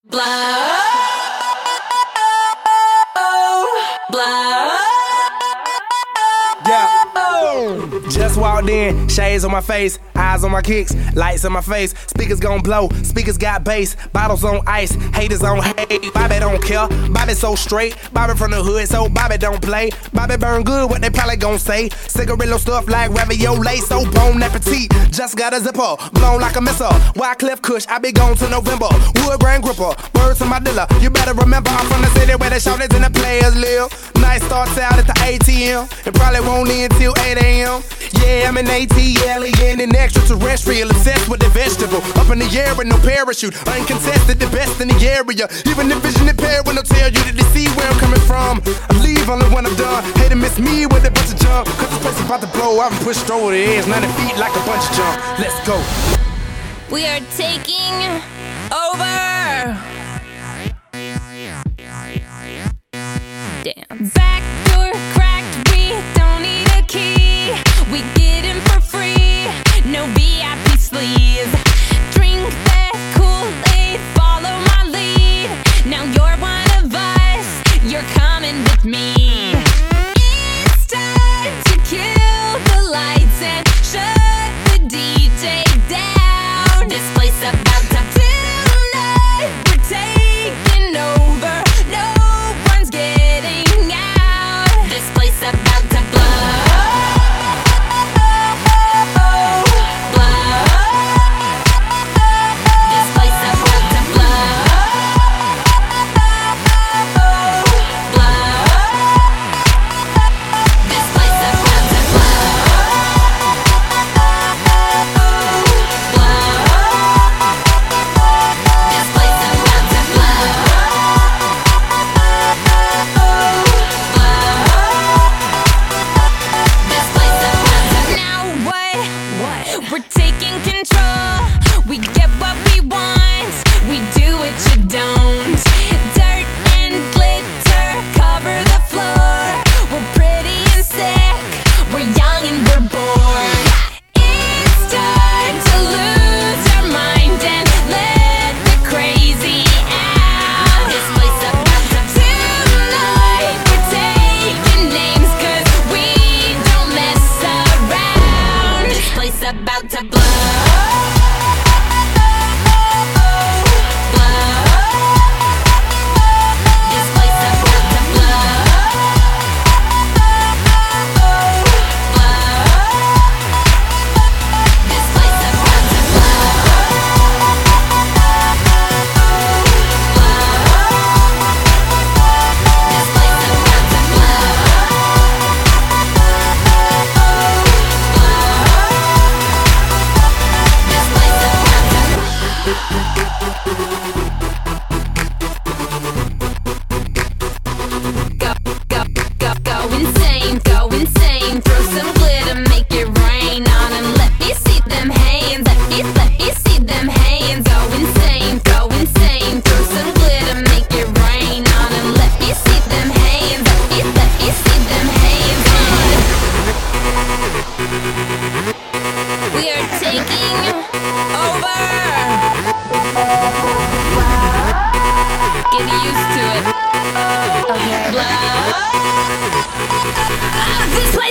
Blow, blow. Yeah. Just walked in, shades on my face, eyes on my kicks, lights in my face. Speakers gon' blow, speakers got bass, bottles on ice, haters on hate. Bobby don't care, Bobby so straight, Bobby from the hood, so Bobby don't play. Bobby burn good, what they probably gon' say. Cigarillo stuff like ravioli, so bon appetit. Just got a zipper, blown like a missile. Wycliffe Kush, I be gone till November. Wood grain gripper, birds to my dealer. You better remember I'm from the city where the shouters and the players live. Night starts out at the ATM, and probably won't end till 8 a.m. Yeah, I'm an ATL, alien and extraterrestrial, obsessed with the vegetable. Up in the air with no parachute, uncontested, the best in the area. Even the vision impaired when I tell you that they see where I'm coming from. I leave only when I'm done. Hate to miss me with a bunch of junk, cause this place about to blow. I've been pushed over the edge, 90 feet like a bunch of jump. Let's go. We are taking over. Damn. Back door cracked, we don't need a key. We get in for free, no VIP sleeves. Drink that Kool-Aid, follow my lead. Now you're one of us, you're coming with me. It's time to kill the lights and shut the DJ down. This place about to tonight, we're taking over. No one's getting out. This place about to blow. We're taking control, we get what we want, we do what you don't. Dirt and glitter cover the floor. We're pretty and sick, we're young and we're bored. It's time to lose our mind and let the crazy out. This place about to tonight, we're taking names cause we don't mess around. This place about to blow. Go insane, throw some glitter, make it rain on 'em. Let me see them hands, let me see them hands. Go insane, throw some glitter, make it rain on 'em. Let me see them hands, let me see them hands on. We are taking over. Get used to it. Okay. Blow. This way.